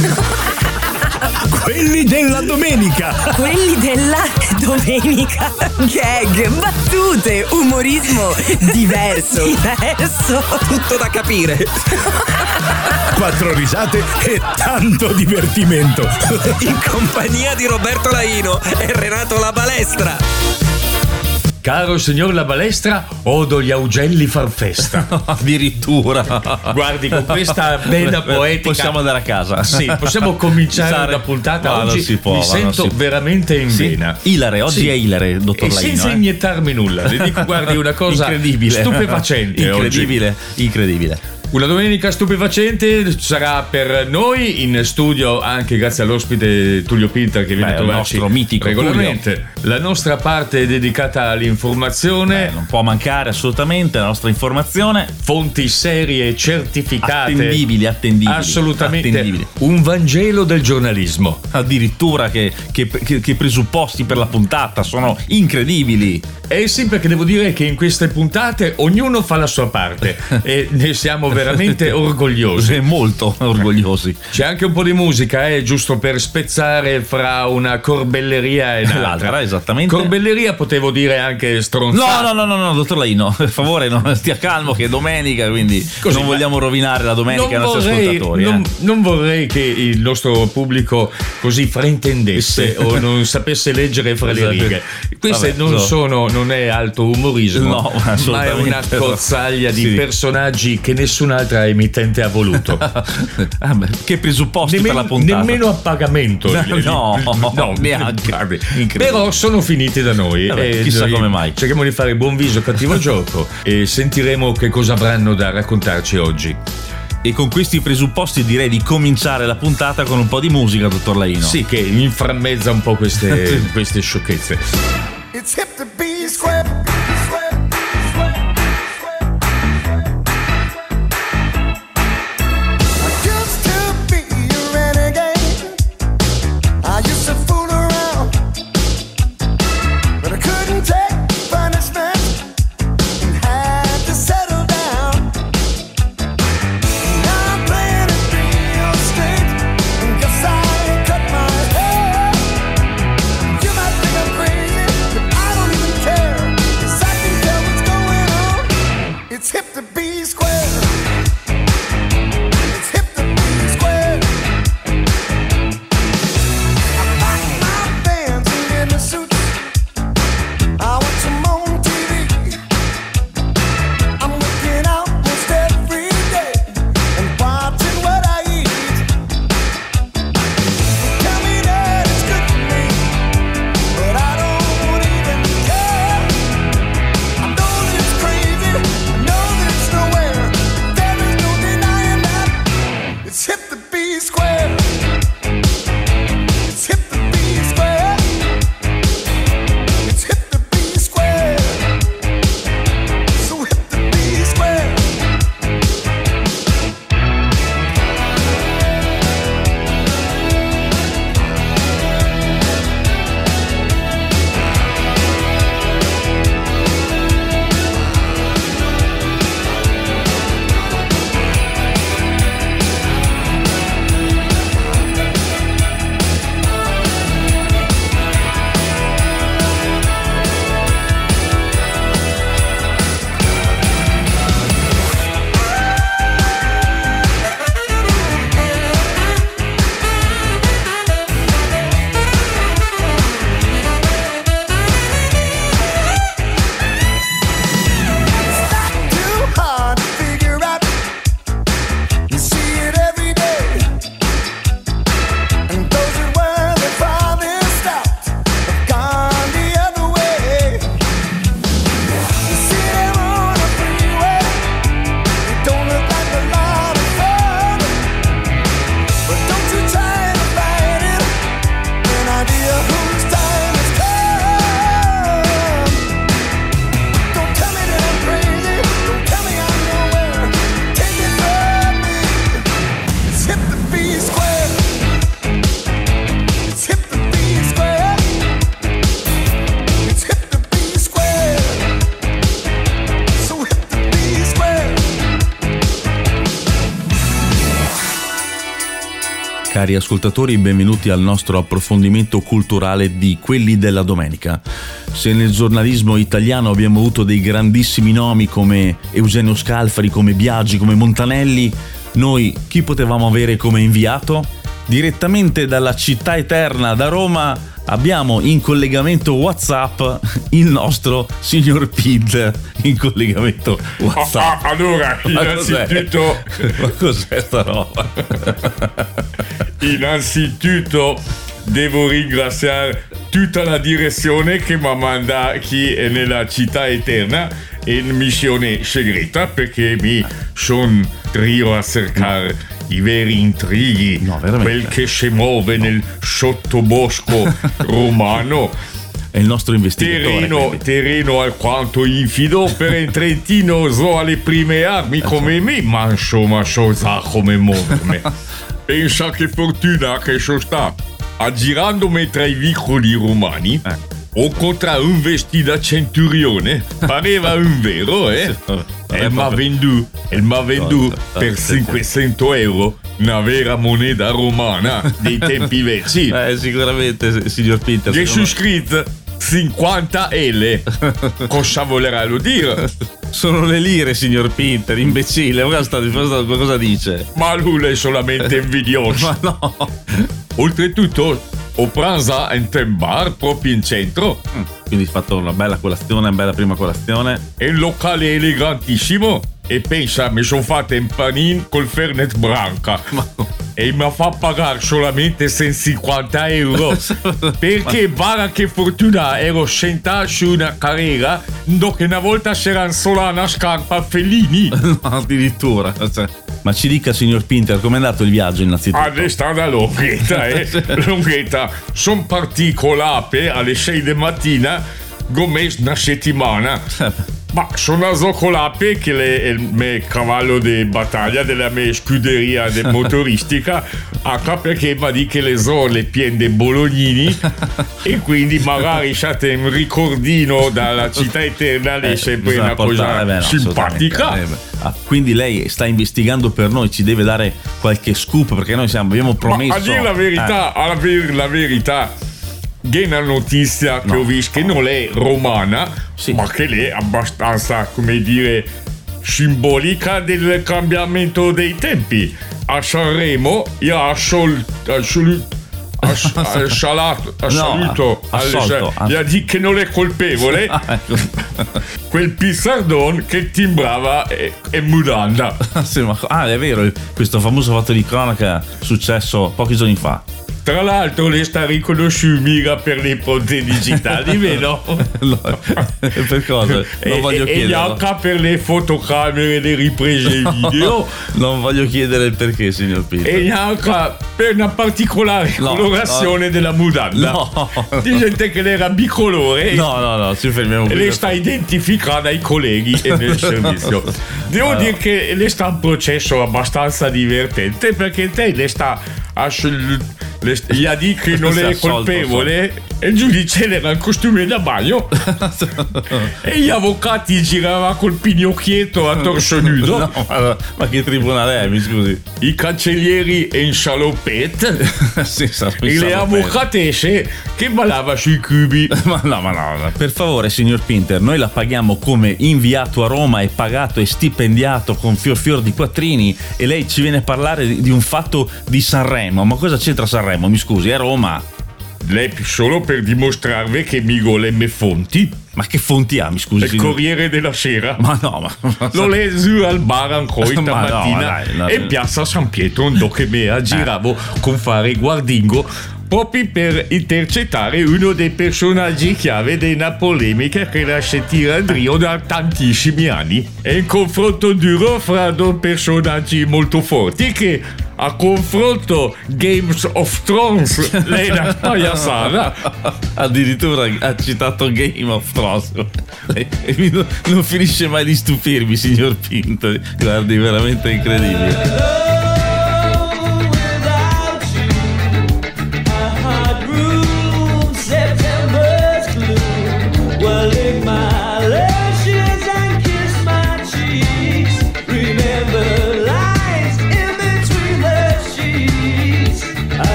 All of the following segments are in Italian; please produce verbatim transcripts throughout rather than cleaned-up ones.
Quelli della domenica. Quelli della domenica. Gag, battute, umorismo diverso. Diverso. Tutto da capire. Quattro risate e tanto divertimento. In compagnia di Roberto Laino e Renato La Balestra. Caro signor La Balestra, odo gli augelli far festa. Addirittura. Guardi, con questa vena poetica possiamo andare a casa. Sì, possiamo cominciare Sare... la puntata. Ma oggi non si può, mi ma sento non si... veramente in sì. vena. Ilare, oggi sì. è ilare, dottor e Laino. Senza eh? iniettarmi nulla. Le dico, guardi, una cosa incredibile. Stupefacente. Incredibile, oggi. incredibile. Una domenica stupefacente sarà per noi in studio, anche grazie all'ospite Tullio Pinter che viene Beh, a trovarci il nostro mitico regolarmente. Tullio. La nostra parte è dedicata all'informazione. Beh, non può mancare assolutamente la nostra informazione. Fonti serie, certificate. Attendibili, attendibili. Assolutamente. Attendibili. Un Vangelo del giornalismo. Addirittura che, che, che, che presupposti per la puntata sono incredibili. Eh sì, perché devo dire che in queste puntate ognuno fa la sua parte e ne siamo veramente orgogliosi. Molto orgogliosi. C'è anche un po' di musica, eh, giusto per spezzare fra una corbelleria e l'altra. L'altra, esattamente. Corbelleria potevo dire anche stronzata. No, no, no, no, no, dottor Laino, per favore, no, stia calmo che è domenica, quindi così, non vogliamo rovinare la domenica ai nostri vorrei, ascoltatori. Non, eh. non vorrei che il nostro pubblico così fraintendesse o non sapesse leggere fra le righe. Queste Vabbè, non no. sono, non è alto umorismo, No, ma è una cozzaglia di sì. personaggi che nessun'altra emittente ha voluto. Ah, beh, che presupposti Nemmeno, per la puntata? nemmeno a pagamento. No, no, neanche. Guardi, però sono finiti da noi. Vabbè, e chissà noi come mai. Cerchiamo di fare buon viso, cattivo gioco e sentiremo che cosa avranno da raccontarci oggi. E con questi presupposti direi di cominciare la puntata con un po' di musica, dottor Laino. Sì, che inframmezza un po' queste, queste sciocchezze. It's hip to be square. Crazy, but I don't even care. Cari ascoltatori, benvenuti al nostro approfondimento culturale di Quelli della Domenica. Se nel giornalismo italiano abbiamo avuto dei grandissimi nomi come Eugenio Scalfari, come Biagi, come Montanelli, noi chi potevamo avere come inviato? Direttamente dalla città eterna, da Roma, abbiamo in collegamento WhatsApp il nostro signor Peter in collegamento WhatsApp. Ah, ah, allora, innanzitutto, ma cos'è sta roba? Innanzitutto devo ringraziare tutta la direzione che mi manda chi è nella città eterna in missione segreta, perché mi sono trio a cercare i veri intrighi, no, quel che si muove no. nel sottobosco romano. È il nostro investigatore. Terreno, terreno alquanto infido per un trentino, so alle prime armi come me, ma insomma so già come muovermi. Pensa che fortuna che sono stato aggirandomi tra i vicoli romani. Eh. Ho incontrato un vestito da centurione, pareva un vero, eh? E m'ha venduto, e m'ha venduto per cinquecento euro una vera moneta romana dei tempi vecchi. Eh, sicuramente, signor Peter. Gli su scritto cinquanta L. Cosa volerà lo dire? Sono le lire, signor Peter, imbecille. Cosa, cosa dice? Ma lui è solamente invidioso. Ma no. Oltretutto ho preso in un bar proprio in centro. Mm, quindi hai fatto una bella colazione, una bella prima colazione. È un locale elegantissimo. E pensa, mi sono fatto un panin col Fernet Branca. Ma... e mi ha fatto pagare solamente centocinquanta euro. Perché, bara che fortuna, ero sentato su una carriera dove una volta c'era solo una scarpa Fellini. No, addirittura. Cioè. Ma ci dica, signor Pinter, com'è andato il viaggio innanzitutto? Ah, è stata lunghetta, eh? lunghetta. Sono partito con l'ape alle sei di mattina, come una settimana. Ma sono andato con l'ape, che è il mio cavallo di battaglia della mia scuderia de motoristica, anche perché mi ha detto che le zone piene di bolognini e quindi magari c'è un ricordino dalla città eterna, è sempre eh, una cosa eh beh, no, simpatica. Eh ah, quindi lei sta investigando per noi, ci deve dare qualche scoop, perché noi siamo, abbiamo promesso. Ma a dire la verità, eh. a dire la verità, che è una notizia che no, ho visto che non è romana, sì. ma che è abbastanza, come dire, simbolica del cambiamento dei tempi. A Sanremo io ho assolto assalato assoluto gli ha detto che non è colpevole quel pizzardon che timbrava e, e mudanda. Sì, ma, ah, è vero, questo famoso fatto di cronaca successo pochi giorni fa. Tra l'altro lei sta riconosciuto mica per le impronte digitali, vero? No, per cosa? Non e, voglio e, chiedere. E anche per le fotocamere, le riprese no, video. No, non voglio chiedere il perché, signor Peter. E anche per una particolare no, colorazione no. della mudanda. No. Di gente che era bicolore. No, no, no, ci fermiamo qui. E le sta identificando ai colleghi e nel servizio. Devo allora. dire che le sta un processo abbastanza divertente, perché te le sta assolutamente. Gli ha detto che non è colpevole e il giudice era in costume da bagno e gli avvocati giravano col pinocchietto a torso nudo. No, ma, ma che tribunale è, mi scusi? I cancellieri in salopette sì, e le avvocatesse che ballava sui cubi. Ma no, ma no, per favore, signor Pinter, noi la paghiamo come inviato a Roma e pagato e stipendiato con fior fior di quattrini e lei ci viene a parlare di, di un fatto di Sanremo. Ma cosa c'entra Sanremo? Mi scusi, è Roma. Lei solo per dimostrarvi che mi go le mie fonti. Ma che fonti ha, mi scusi? Il Corriere della Sera. Ma no, ma l'ho letto al bar ancora stamattina no, e Piazza San Pietro, dove me giravo eh. con fare guardingo proprio per intercettare uno dei personaggi chiave di una polemica che lascia tiradrio da tantissimi anni. È un confronto duro fra due personaggi molto forti che a confronto Games of Thrones lei è una pagliasana. Addirittura ha citato Game of Thrones e, e non, non finisce mai di stupirmi, signor Pinto. Guardi, veramente incredibile.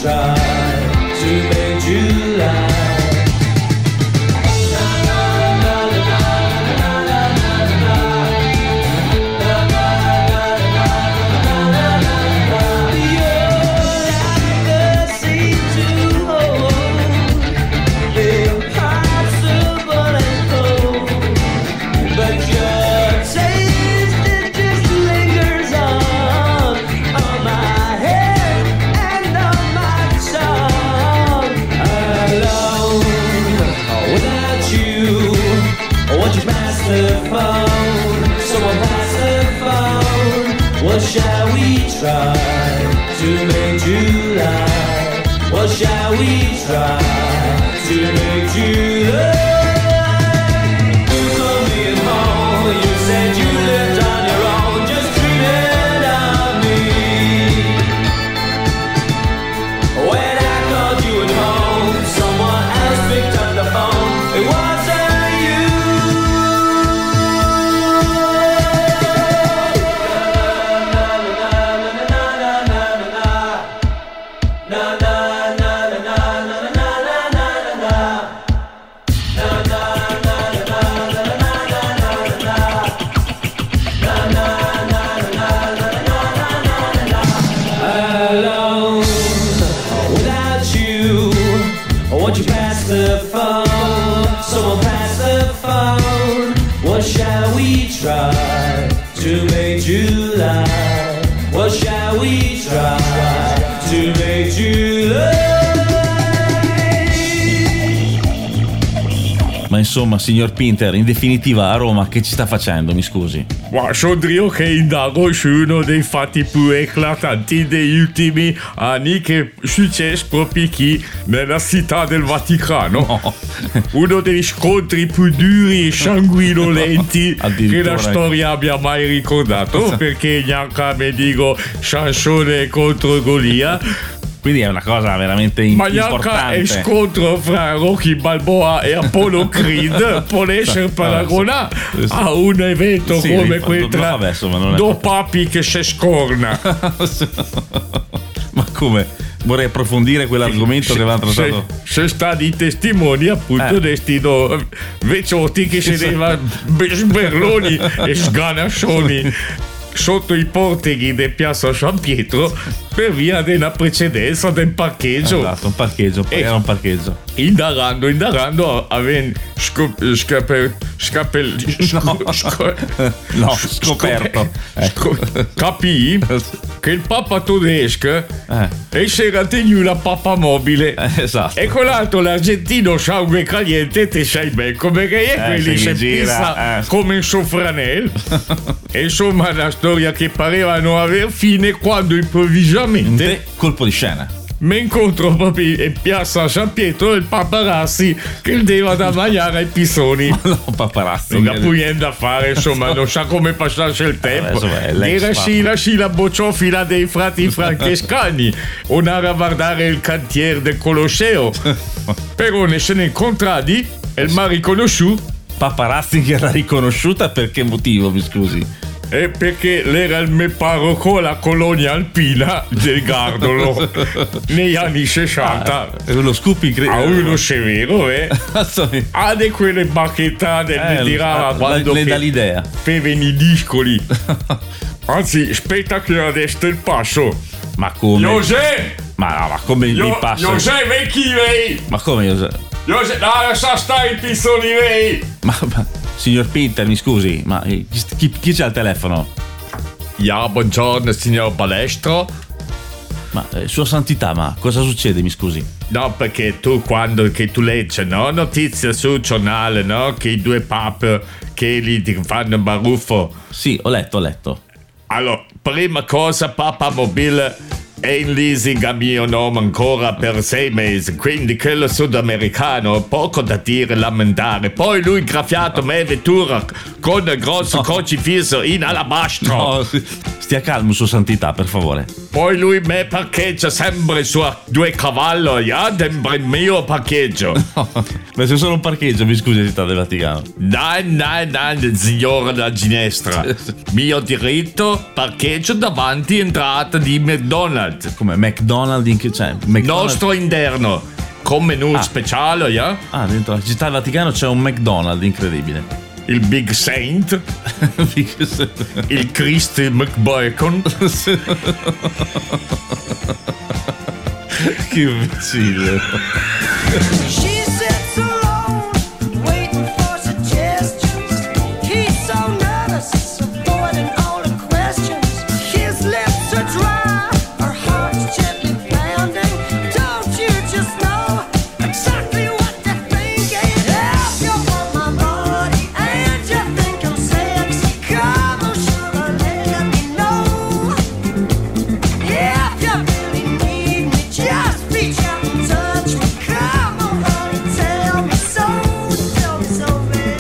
try to make you laugh. What shall we try to make you laugh? What shall we try to make you laugh? You told me at home, you said you lived on your own, just dreaming of me. When I called you at home, someone else picked up the phone. It wasn't try to make you laugh? What shall we try to make you laugh? Ma insomma, signor Pinter, in definitiva a Roma che ci sta facendo, mi scusi? Ma sono io che indago su uno dei fatti più eclatanti degli ultimi anni che è successo proprio qui nella città del Vaticano. No. Uno degli scontri più duri e sanguinolenti che la storia abbia mai ricordato, perché neanche me dico Sansone contro Golia. Quindi è una cosa veramente importante. Ma neanche è scontro fra Rocky Balboa e Apollo Creed può essere paragonato a un evento sì, come quello tra due papi che si scorna. Ma come? Vorrei approfondire quell'argomento se, che avevamo trattato. Sono stati testimoni appunto eh. di sti vecchiotti che sedeva sberloni e sganascioni sotto i porteghi di Piazza San Pietro per via della precedenza del parcheggio. Esatto, un parcheggio, poi era un parcheggio. Indagando, indagando, avendo scop- scape- scapel- no, sco- no, scoperto. Sco- capì che il papa tedesco eh. e si era tenuto la papa mobile. Eh, esatto. E quell'altro l'argentino sangue caliente te sai ben come che è, eh, quelli si pizza eh. come un sofranel. E insomma una storia che pareva non aver fine quando improvvisamente colpo di scena mi incontro proprio in Piazza San Pietro il paparazzi che deva da mangiare ai pisoni. Ma no, paparazzi non ha più niente da fare, insomma non sa come passarsi il tempo. Era sì la sì la bocciofila dei frati francescani o andare a guardare il cantiere del Colosseo. Però ne se ne incontrati e il m'ha riconosciuto. Paparazzi che l'ha riconosciuta per che motivo, mi scusi? E perché l'era il mio parroco alla colonia alpina del Gardolo negli anni sessanta. Ah, uno scoop incredibile. A uno severo, eh? Ha di quelle bacchettate eh, che tirava la, quando le dà l'idea per venire i discoli. Anzi, aspetta che adesso il passo. Ma come? José! Ma, ma come Io, mi passa? José, vecchi lei! Ma come José? José, no, sa stai i pizzoni lei! Ma, ma signor Pinter, mi scusi, ma chi, chi, chi c'è al telefono? Ja, buongiorno, signor Balestro. Ma eh, sua santità, ma cosa succede, mi scusi? No, perché tu quando che tu leggi, no? Notizie sul giornale, no? Che i due papi che li fanno baruffo. Sì, ho letto, ho letto. Allora, prima cosa, Papa Mobile è in leasing a mio nome ancora per sei mesi, quindi quello sudamericano poco da dire, lamentare. Poi lui graffiato me vettura con il grosso no. crocifisso in alabastro. No, stia calmo, sua santità, per favore. Poi lui me parcheggia sempre su due cavalli, ja, sembra il mio parcheggio. No, ma se sono un parcheggio, mi scusi, città del Vaticano. Nein, nein, nein, signore della ginestra. Mio diritto, parcheggio davanti entrata di McDonald's. McDonald's. Come McDonald's in che c'è? McDonald's. Nostro interno. Con menù Ah. speciale, yeah? Ah, dentro la città del Vaticano c'è un McDonald's, incredibile. Il Big Saint. Il Christ McBacon. Che imbecille. She sits alone, waiting for suggestions. He's so nervous, avoiding all the questions. His lips are dry, her heart's gently pounding. Don't you just know exactly what they're thinking? If you want my body and you think I'm sexy, come on, sugar, let me know. If you really need me, just reach out and touch me. Come on, honey, tell me so, tell me so, baby.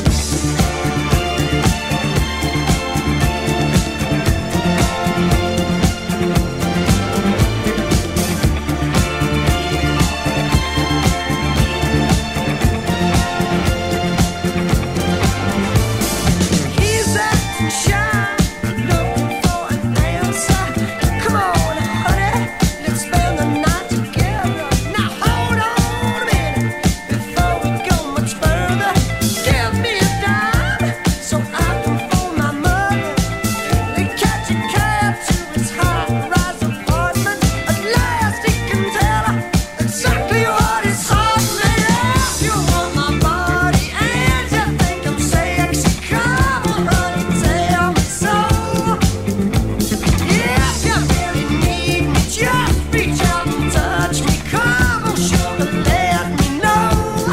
He's acting shy, looking for an answer. Come on, honey, let's spend the night together. Now hold on a minute before we go much further. Give me a dime so I can phone my mother and catch a cab to his high-rise apartment. At last he can tell her exactly what he's offering. If you want my body and you think I'm sexy, come on, honey, tell me so. If you really need me, just reach out and touch me. Come on, sugar, let me know.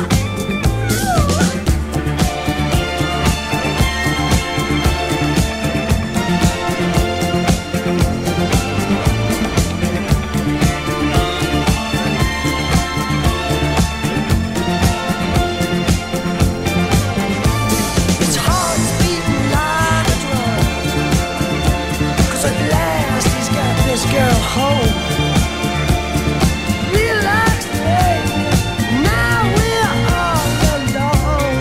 His heart's beating like a drum, 'cause at last he's got this girl home. Relax, baby, now we're all alone.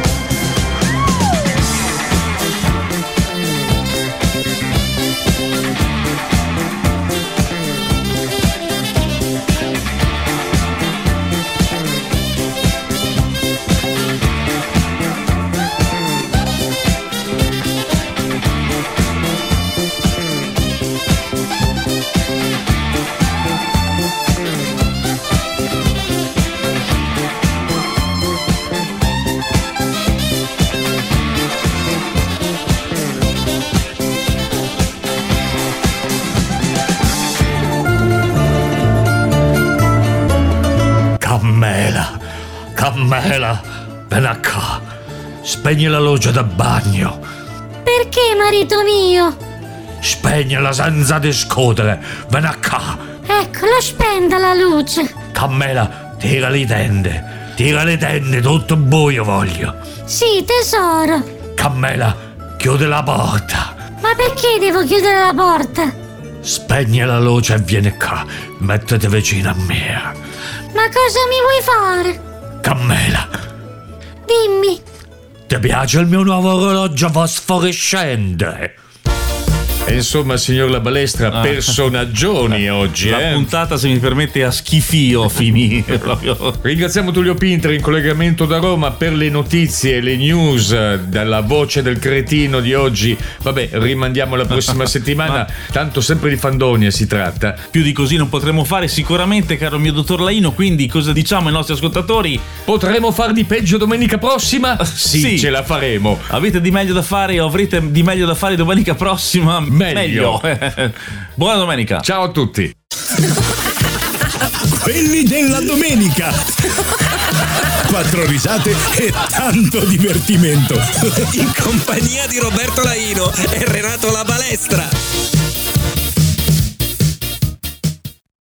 Cammela, Cammela, ven qua. Spegni la luce da bagno. Perché, marito mio? Spegnila senza discutere. Ven qua. Ecco, lo spenda la luce. Cammela, tira le tende. Tira le tende, tutto buio voglio. Sì, tesoro. Cammela, chiudi la porta. Ma perché devo chiudere la porta? Spegni la luce e vieni qua. Mettiti vicino a me. Ma cosa mi vuoi fare? Cammela, Dimmi. ti piace il mio nuovo orologio fosforescente? E insomma, signor La Balestra, Ah. personaggioni oggi, La eh? puntata, se mi permette, a schifio finì proprio. Ringraziamo Tullio Pintri in collegamento da Roma per le notizie, le news dalla voce del cretino di oggi. Vabbè, rimandiamo la prossima settimana, tanto sempre di fandonia si tratta. Più di così non potremo fare sicuramente, caro mio dottor Laino, quindi cosa diciamo ai nostri ascoltatori? Potremo far di peggio domenica prossima? Sì, Sì. ce la faremo. Avete di meglio da fare o avrete di meglio da fare domenica prossima? Meglio. Buona domenica. Ciao a tutti. Quelli della domenica. Quattro risate e tanto divertimento. In compagnia di Roberto Laino e Renato La Balestra.